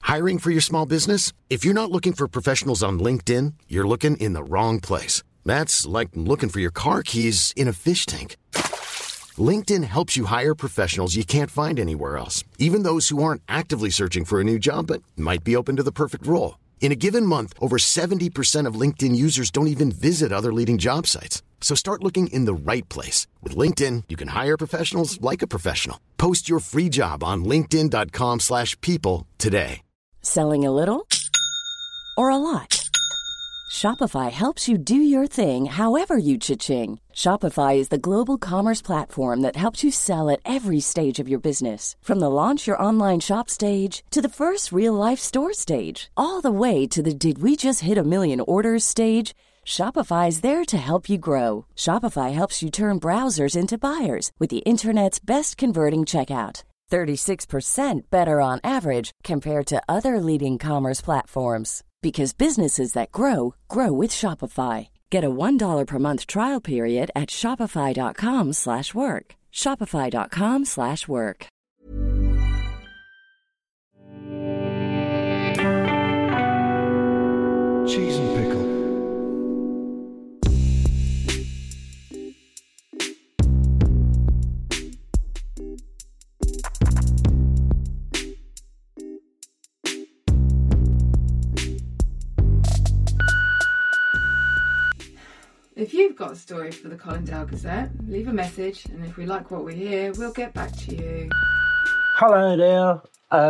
Hiring for your small business? If you're not looking for professionals on LinkedIn, you're looking in the wrong place. That's like looking for your car keys in a fish tank. LinkedIn helps you hire professionals you can't find anywhere else, even those who aren't actively searching for a new job but might be open to the perfect role. In a given month, over 70% of LinkedIn users don't even visit other leading job sites. So start looking in the right place. With LinkedIn, you can hire professionals like a professional. Post your free job on linkedin.com/people today. Selling a little or a lot? Shopify helps you do your thing however you cha-ching. Shopify is the global commerce platform that helps you sell at every stage of your business. From the launch your online shop stage to the first real-life store stage, all the way to the did we just hit a million orders stage. Shopify is there to help you grow. Shopify helps you turn browsers into buyers with the internet's best converting checkout. 36% better on average compared to other leading commerce platforms. Because businesses that grow, grow with Shopify. Get a $1 per month trial period at shopify.com/work. Shopify.com/work. Cheese and pickle. If you've got a story for the Colindale Gazette, leave a message, and if we like what we hear, we'll get back to you. Hello there.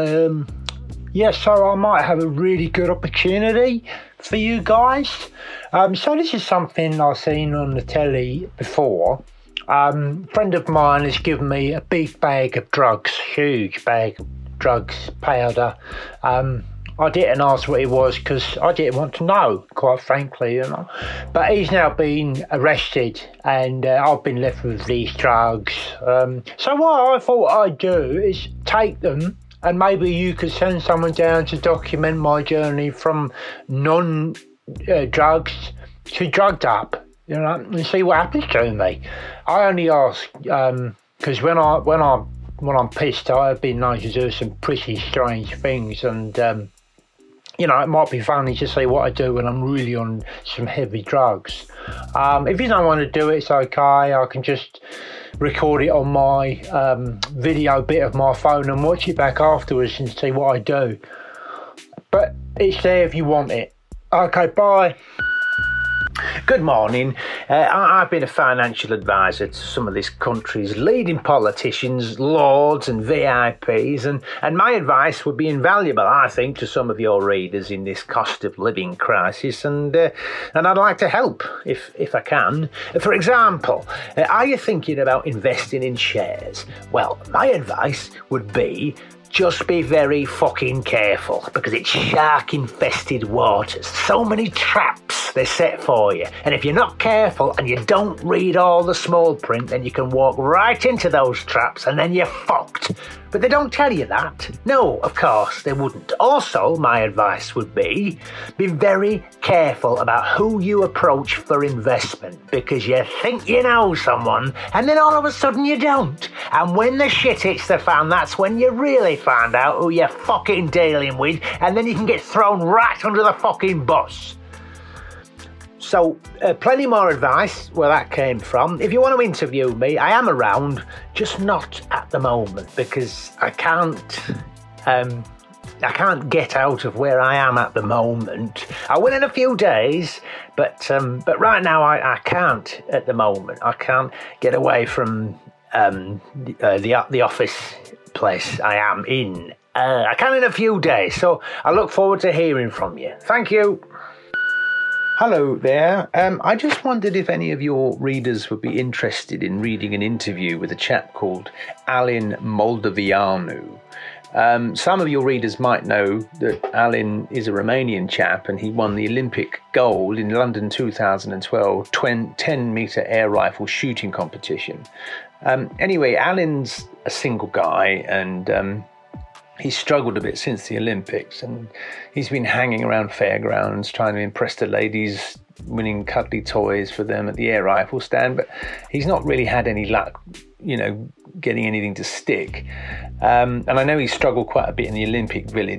So I might have a really good opportunity for you guys. So this is something I've seen on the telly before. A friend of mine has given me a big bag of drugs, huge bag of drugs, powder. I didn't ask what it was because I didn't want to know, quite frankly, you know. But he's now been arrested and I've been left with these drugs. So what I thought I'd do is take them and maybe you could send someone down to document my journey from non-drugs to drugged up, you know, and see what happens to me. I only ask because when I'm pissed, I've been known to do some pretty strange things and... it might be funny to see what I do when I'm really on some heavy drugs. If you don't want to do it, it's okay. I can just record it on my video bit of my phone and watch it back afterwards and see what I do. But it's there if you want it. Okay, bye. Good morning. I've been a financial advisor to some of this country's leading politicians, lords and VIPs, and my advice would be invaluable, I think, to some of your readers in this cost of living crisis, and I'd like to help if I can. For example, are you thinking about investing in shares? Well, my advice would be just be very fucking careful because it's shark-infested waters. So many traps they're set for you. And if you're not careful and you don't read all the small print, then you can walk right into those traps and then you're fucked. But they don't tell you that. No, of course they wouldn't. Also, my advice would be very careful about who you approach for investment because you think you know someone and then all of a sudden you don't. And when the shit hits the fan, that's when you really find out who you're fucking dealing with and then you can get thrown right under the fucking bus. So, plenty more advice where that came from. If you want to interview me, I am around, just not at the moment because I can't get out of where I am at the moment. I will in a few days, but right now I can't at the moment. I can't get away from the office place I am in. I can in a few days, so I look forward to hearing from you. Thank you. Hello there. I just wondered if any of your readers would be interested in reading an interview with a chap called Alin Moldovianu. Some of your readers might know that Alin is a Romanian chap and he won the Olympic gold in London 2012 10-metre air rifle shooting competition. Anyway, Alin's a single guy and he's struggled a bit since the Olympics and he's been hanging around fairgrounds trying to impress the ladies, winning cuddly toys for them at the air rifle stand, but he's not really had any luck, getting anything to stick. And I know he struggled quite a bit in the Olympic Village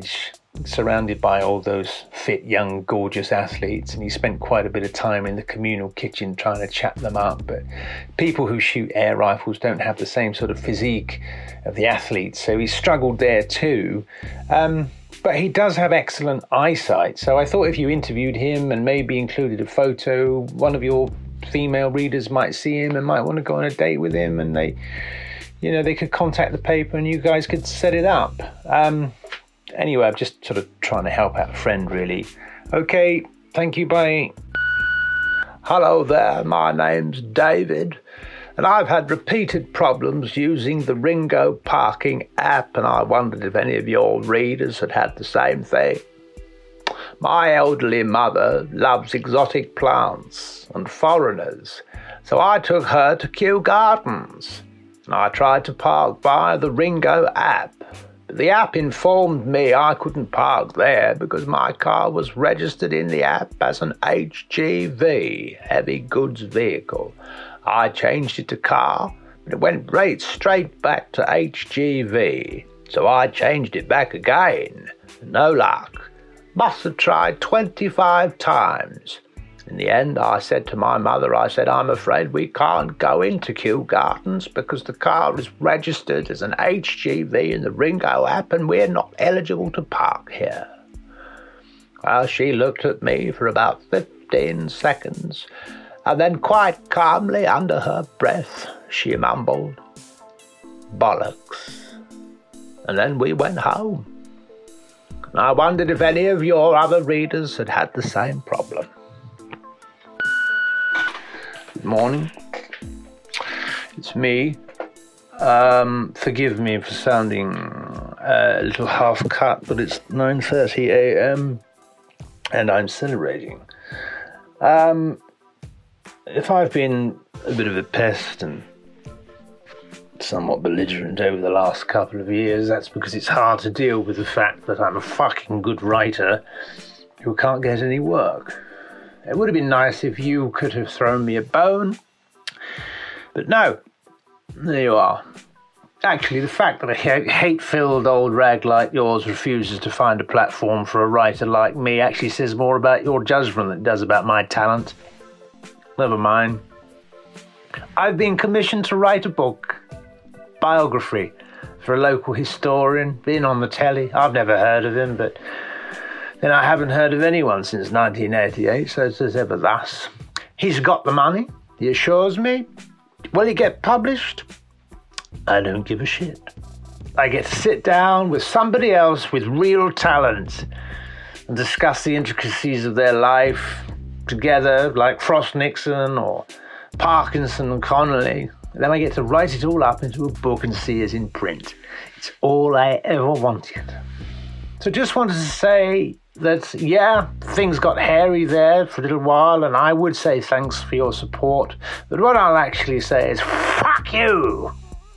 surrounded by all those fit, young, gorgeous athletes, and he spent quite a bit of time in the communal kitchen trying to chat them up. But people who shoot air rifles don't have the same sort of physique of the athletes, so he struggled there too. But he does have excellent eyesight, so I thought if you interviewed him and maybe included a photo, one of your female readers might see him and might want to go on a date with him, and they could contact the paper and you guys could set it up. Anyway, I'm just sort of trying to help out a friend, really. Okay, thank you, bye. Hello there, my name's David, and I've had repeated problems using the Ringo parking app, and I wondered if any of your readers had the same thing. My elderly mother loves exotic plants and foreigners, so I took her to Kew Gardens. I tried to park via the Ringo app, but the app informed me I couldn't park there because my car was registered in the app as an HGV, heavy goods vehicle. I changed it to car, but it went right straight back to HGV, so I changed it back again. No luck. Must have tried 25 times. In the end, I said to my mother, I'm afraid we can't go into Kew Gardens because the car is registered as an HGV in the Ringo app and we're not eligible to park here. Well, she looked at me for about 15 seconds, and then quite calmly under her breath, she mumbled, "Bollocks." And then we went home. I wondered if any of your other readers had the same problem. Good morning. It's me. Forgive me for sounding a little half-cut, but it's 9:30 a.m. and I'm celebrating. If I've been a bit of a pest and somewhat belligerent over the last couple of years, that's because it's hard to deal with the fact that I'm a fucking good writer who can't get any work. It would have been nice if you could have thrown me a bone, but no, there you are. Actually, the fact that a hate-filled old rag like yours refuses to find a platform for a writer like me actually says more about your judgment than it does about my talent. Never mind. I've been commissioned to write a book, biography, for a local historian, been on the telly. I've never heard of him, but then I haven't heard of anyone since 1988, so it's as ever thus. He's got the money, he assures me. Will it get published? I don't give a shit. I get to sit down with somebody else with real talent and discuss the intricacies of their life together, like Frost Nixon or Parkinson and Connolly. And then I get to write it all up into a book and see it in print. It's all I ever wanted. So just wanted to say that, yeah, things got hairy there for a little while, and I would say thanks for your support. But what I'll actually say is, fuck you!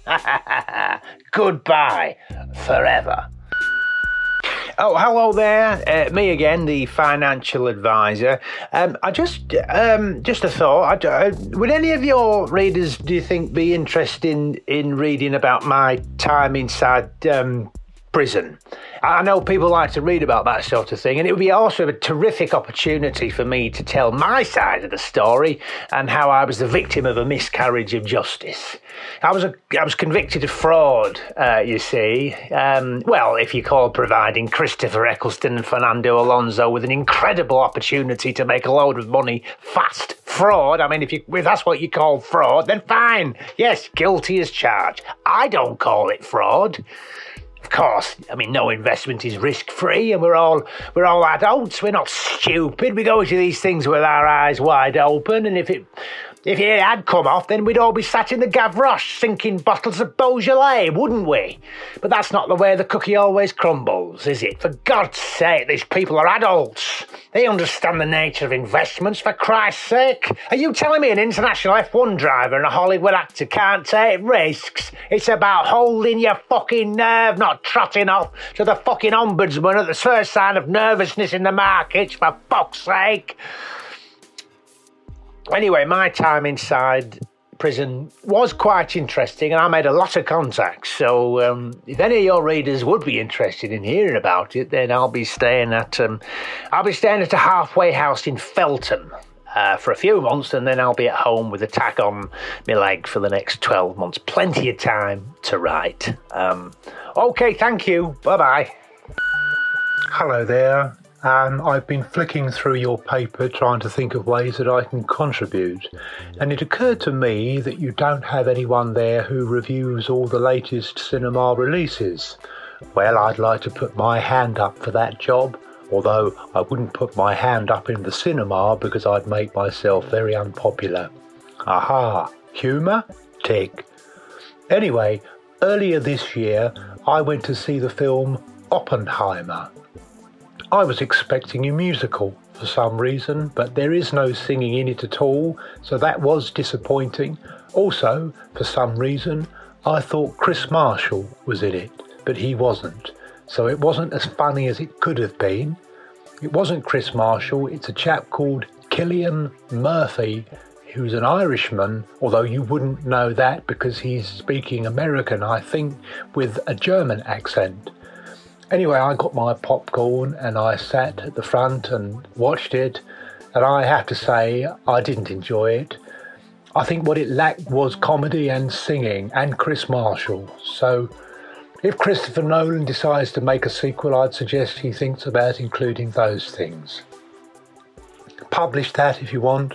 Goodbye forever. Oh, hello there. Me again, the financial advisor. I just a thought. Would any of your readers, do you think, be interested in reading about my time inside prison? I know people like to read about that sort of thing, and it would be also a terrific opportunity for me to tell my side of the story and how I was the victim of a miscarriage of justice. I was convicted of fraud, you see. Well, if you call providing Christopher Eccleston and Fernando Alonso with an incredible opportunity to make a load of money fast fraud. I mean, if that's what you call fraud, then fine. Yes, guilty as charged. I don't call it fraud. Of course, I mean, no investment is risk-free, and we're all adults. We're not stupid. We go into these things with our eyes wide open, and if it had come off, then we'd all be sat in the Gavroche sinking bottles of Beaujolais, wouldn't we? But that's not the way the cookie always crumbles, is it? For God's sake, these people are adults. They understand the nature of investments, for Christ's sake. Are you telling me an international F1 driver and a Hollywood actor can't take risks? It's about holding your fucking nerve, not trotting off to the fucking ombudsman at the first sign of nervousness in the markets, for fuck's sake. Anyway, my time inside prison was quite interesting, and I made a lot of contacts. So if any of your readers would be interested in hearing about it, then I'll be staying at a halfway house in Felton for a few months, and then I'll be at home with a tack on my leg for the next 12 months. Plenty of time to write. Okay, thank you. Bye-bye. Hello there. I've been flicking through your paper trying to think of ways that I can contribute, and it occurred to me that you don't have anyone there who reviews all the latest cinema releases. Well, I'd like to put my hand up for that job, although I wouldn't put my hand up in the cinema because I'd make myself very unpopular. Aha, humour? Tick. Anyway, earlier this year I went to see the film Oppenheimer. I was expecting a musical for some reason, but there is no singing in it at all, so that was disappointing. Also, for some reason, I thought Chris Marshall was in it, but he wasn't, so it wasn't as funny as it could have been. It wasn't Chris Marshall, it's a chap called Cillian Murphy, who's an Irishman, although you wouldn't know that because he's speaking American, I think, with a German accent. Anyway, I got my popcorn and I sat at the front and watched it, and I have to say I didn't enjoy it. I think what it lacked was comedy and singing and Chris Marshall. So if Christopher Nolan decides to make a sequel, I'd suggest he thinks about including those things. Publish that if you want.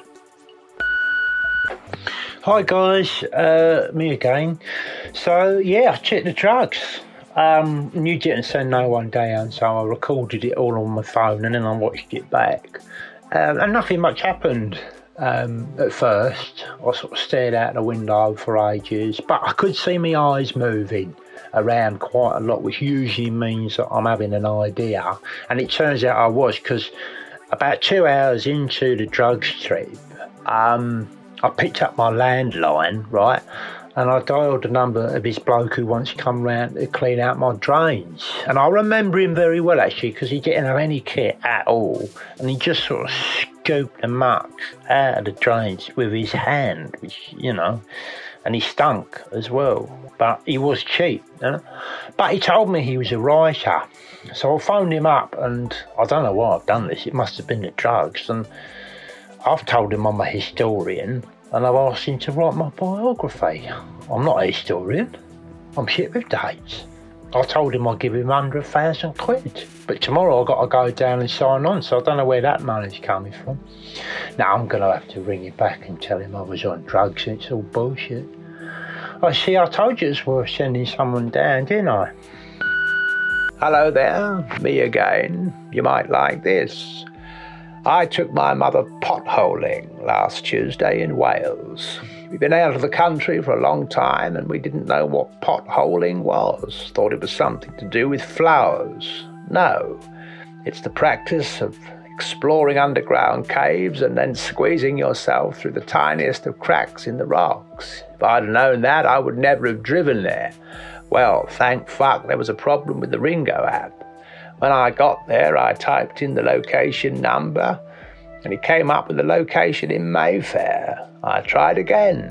Hi guys, me again. So yeah, I checked the drugs. You didn't send no one down, so I recorded it all on my phone and then I watched it back. And nothing much happened at first. I sort of stared out the window for ages, but I could see my eyes moving around quite a lot, which usually means that I'm having an idea. And it turns out I was, because about 2 hours into the drugs trip, I picked up my landline, right? And I dialed the number of this bloke who once come round to clean out my drains. And I remember him very well, actually, because he didn't have any kit at all. And he just sort of scooped the muck out of the drains with his hand, which, you know, and he stunk as well. But he was cheap, you know? But he told me he was a writer. So I phoned him up, and I don't know why I've done this. It must have been the drugs. And I've told him I'm a historian, and I've asked him to write my biography. I'm not a historian. I'm shit with dates. I told him I'd give him £100,000, but tomorrow I've got to go down and sign on, so I don't know where that money's coming from. Now I'm going to have to ring him back and tell him I was on drugs and it's all bullshit. I see, I told you it's worth sending someone down, didn't I? Hello there, me again. You might like this. I took my mother potholing last Tuesday in Wales. We've been out of the country for a long time and we didn't know what potholing was. Thought it was something to do with flowers. No, it's the practice of exploring underground caves and then squeezing yourself through the tiniest of cracks in the rocks. If I'd have known that, I would never have driven there. Well, thank fuck there was a problem with the Ringo app. When I got there, I typed in the location number, and it came up with the location in Mayfair. I tried again,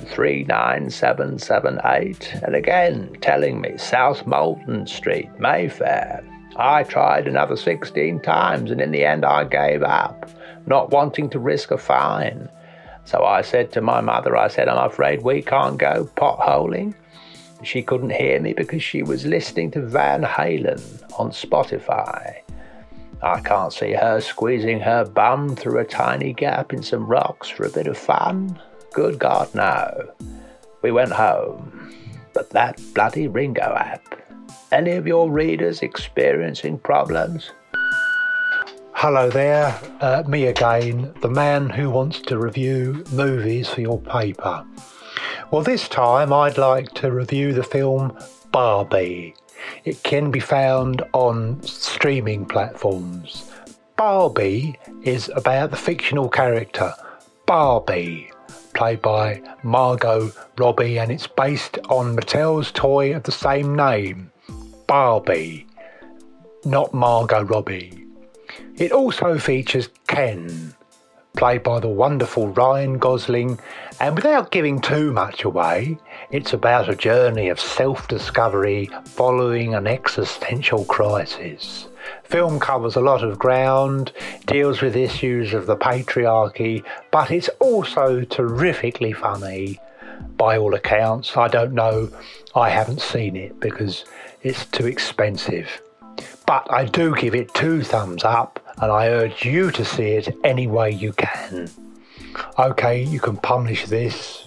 39778, and again, telling me South Molton Street, Mayfair. I tried another 16 times, and in the end I gave up, not wanting to risk a fine. So I said to my mother, I'm afraid we can't go potholing. She couldn't hear me because she was listening to Van Halen on Spotify. I can't see her squeezing her bum through a tiny gap in some rocks for a bit of fun. Good God, no. We went home. But that bloody Ringo app. Any of your readers experiencing problems? Hello there, me again, the man who wants to review movies for your paper. Well, this time I'd like to review the film Barbie. It can be found on streaming platforms. Barbie is about the fictional character Barbie, played by Margot Robbie, and it's based on Mattel's toy of the same name, Barbie, not Margot Robbie. It also features Ken, played by the wonderful Ryan Gosling, and without giving too much away, it's about a journey of self-discovery following an existential crisis. Film covers a lot of ground, deals with issues of the patriarchy, but it's also terrifically funny. By all accounts, I don't know, I haven't seen it because it's too expensive. But I do give it 2 thumbs up, and I urge you to see it any way you can. Okay, you can publish this.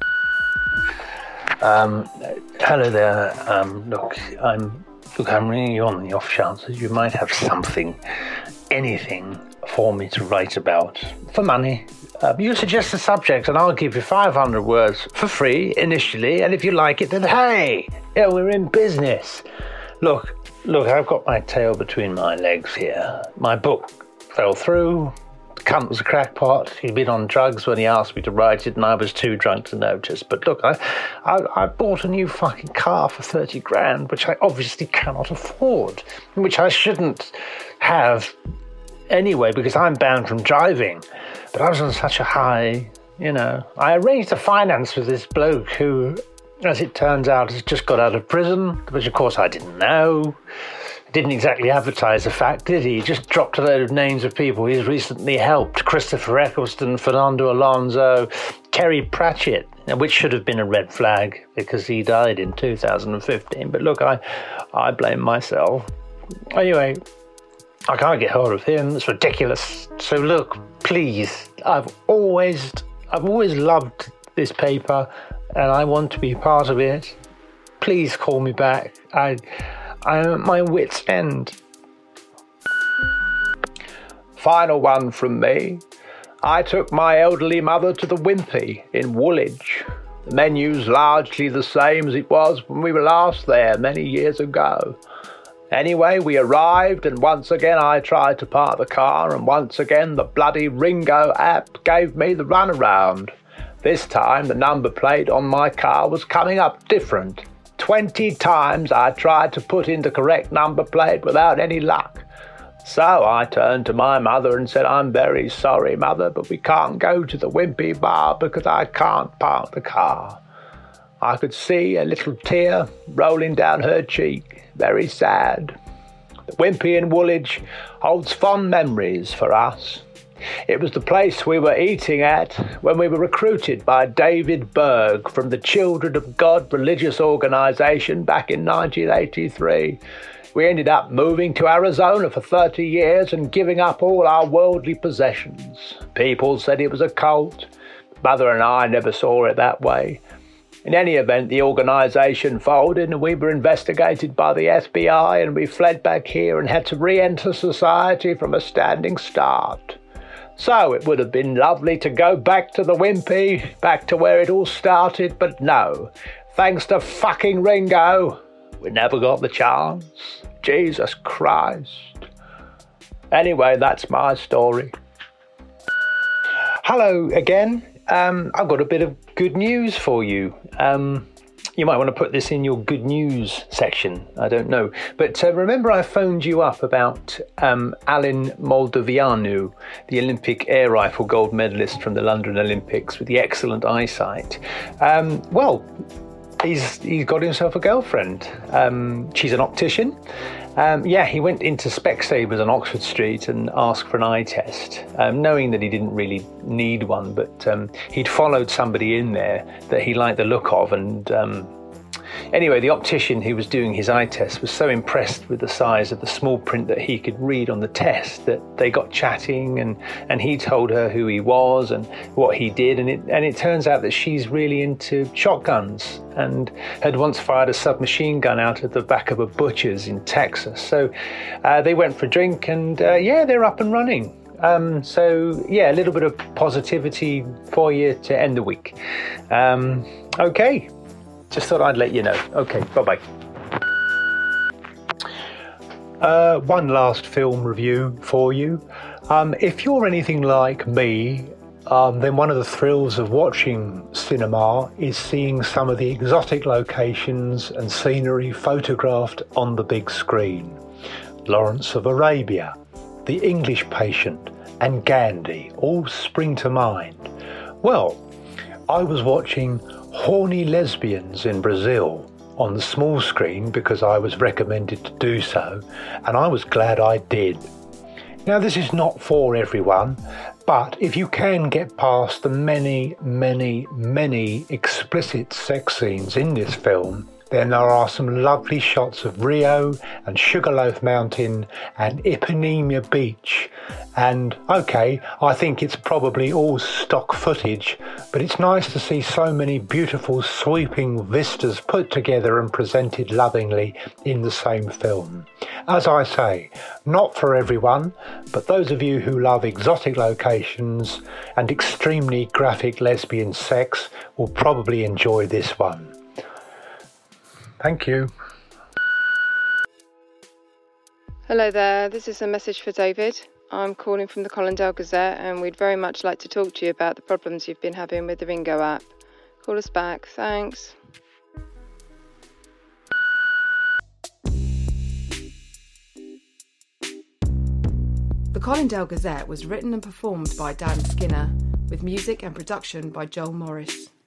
Hello there. Look, I'm ringing you on the off chance that you might have something, anything for me to write about for money. You suggest a subject and I'll give you 500 words for free initially, and if you like it, then hey, yeah, we're in business. Look, I've got my tail between my legs here. My book fell through. The cunt was a crackpot. He'd been on drugs when he asked me to write it, and I was too drunk to notice. But look, I bought a new fucking car for 30 grand, which I obviously cannot afford, which I shouldn't have anyway, because I'm banned from driving. But I was on such a high, I arranged a finance with this bloke who, as it turns out, has just got out of prison, which of course I didn't know. Didn't exactly advertise the fact, did he? He just dropped a load of names of people he's recently helped. Christopher Eccleston, Fernando Alonso, Kerry Pratchett, which should have been a red flag because he died in 2015. But look, I blame myself. Anyway, I can't get hold of him. It's ridiculous. So look, please, I've always loved this paper and I want to be part of it. Please call me back. I'm at my wit's end. Final one from me. I took my elderly mother to the Wimpy in Woolwich. The menu's largely the same as it was when we were last there many years ago. Anyway, we arrived, and once again I tried to park the car, and once again the bloody Ringo app gave me the runaround. This time the number plate on my car was coming up different. 20 times I tried to put in the correct number plate without any luck. So I turned to my mother and said, "I'm very sorry, Mother, but we can't go to the Wimpy bar because I can't park the car." I could see a little tear rolling down her cheek. Very sad. The Wimpy in Woolwich holds fond memories for us. It was the place we were eating at when we were recruited by David Berg from the Children of God religious organisation back in 1983. We ended up moving to Arizona for 30 years and giving up all our worldly possessions. People said it was a cult. Mother and I never saw it that way. In any event, the organisation folded and we were investigated by the FBI, and we fled back here and had to re-enter society from a standing start. So it would have been lovely to go back to the Wimpy, back to where it all started, but no. Thanks to fucking Ringo, we never got the chance. Jesus Christ. Anyway, that's my story. Hello again. I've got a bit of good news for you. You might want to put this in your good news section. I don't know. But remember I phoned you up about Alin Moldovianu, the Olympic air rifle gold medalist from the London Olympics with the excellent eyesight. Well, he's got himself a girlfriend. She's an optician. He went into Specsavers on Oxford Street and asked for an eye test, knowing that he didn't really need one, but he'd followed somebody in there that he liked the look of, and anyway, the optician who was doing his eye test was so impressed with the size of the small print that he could read on the test that they got chatting, and he told her who he was and what he did, and it turns out that she's really into shotguns and had once fired a submachine gun out of the back of a butcher's in Texas. So they went for a drink, and they're up and running. A little bit of positivity for you to end the week. Okay. Just thought I'd let you know. Okay, bye-bye. One last film review for you. If you're anything like me, then one of the thrills of watching cinema is seeing some of the exotic locations and scenery photographed on the big screen. Lawrence of Arabia, The English Patient, and Gandhi all spring to mind. Well, I was watching Horny Lesbians in Brazil on the small screen because I was recommended to do so, and I was glad I did. Now, this is not for everyone, but if you can get past the many, many, many explicit sex scenes in this film, then there are some lovely shots of Rio and Sugarloaf Mountain and Ipanema Beach. And okay, I think it's probably all stock footage, but it's nice to see so many beautiful sweeping vistas put together and presented lovingly in the same film. As I say, not for everyone, but those of you who love exotic locations and extremely graphic lesbian sex will probably enjoy this one. Thank you. Hello there, this is a message for David. I'm calling from the Colindale Gazette and we'd very much like to talk to you about the problems you've been having with the Ringo app. Call us back, thanks. The Colindale Gazette was written and performed by Dan Skinner, with music and production by Joel Morris.